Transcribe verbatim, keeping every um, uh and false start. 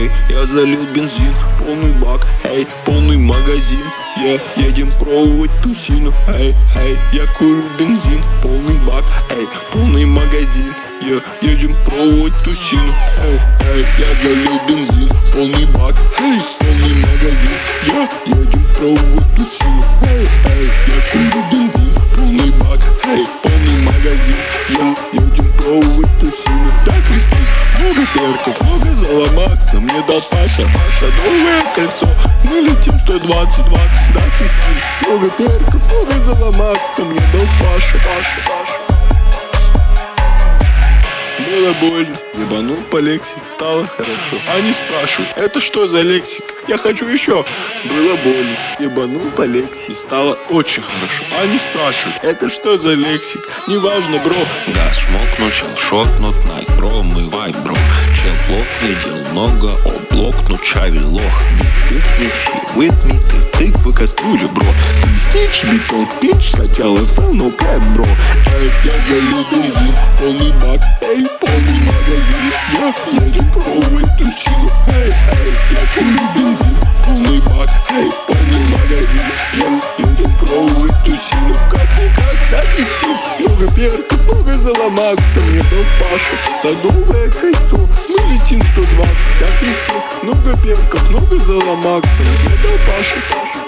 Эй, я залил бензин, полный бак, эй, полный магазин. Я едем пробовать тусину. Эй, эй, я курю бензин, полный бак, эй, полный магазин. Я едем пробовать тусину. Эй, эй, я залил бензин, полный бак, эй, полный магазин. Я едем пробовать тусину. Эй, эй, я курю бензин, полный бак, эй, полный магазин. Я едем пробовать тусину. Так, Кристин, много перков, много заломаться мне дал Паша. Садовое кольцо, мы летим сто двадцать, двадцать. Да, Кристин, много перков, много заломаться мне дал Паша, Паша, Паша. Было больно, ебанул по лексике, стало хорошо. Они спрашивают, это что за лексика? Я хочу еще. Было больно, ебанул по лексике, стало очень хорошо. Они спрашивают, это что за лексик? Неважно, бро. Газ шмокнул, чел шотнут, найк промывай, бро. Чел блок видел много, о блокнут, чавель лох. Бит мечи, with me, ты тыква кастрюля, бро. Тысяч битон в пич, хотел эф эл, ну кэп, бро. Эй, я залил бензин, полный бак, эй, полный магазин. Я едем пробовать тусину. Эй, эй, я курю бензин, полный бак, эй, полный магазин. Я едем пробовать тусину. Как-никак, да, Кристин? Много перков, много заломаться мне дал Паша. Садовое кольцо, мы летим сто двадцать, да, Кристин? Много перков, много заломаться мне дал Паша, Паша.